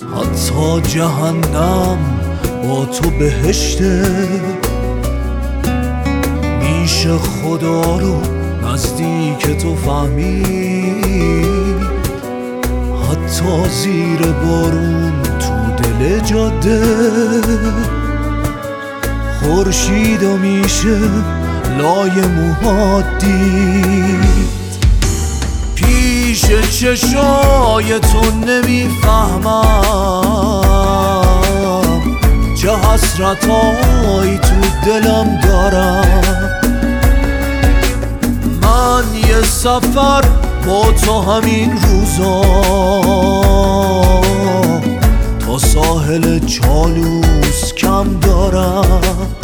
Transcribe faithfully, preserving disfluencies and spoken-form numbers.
حتی جهنم با تو بهشته. میشه خدا رو نزدیک تو فهمید، حتی زیر بارون تو دل جاده. خورشیدو میشه لای موهات دید، پیش چشای تو نمیفهمم چه حسرتایی تو دلم دارم. من یه سفر با تو همین روزا تا ساحل چالوس کم دارم.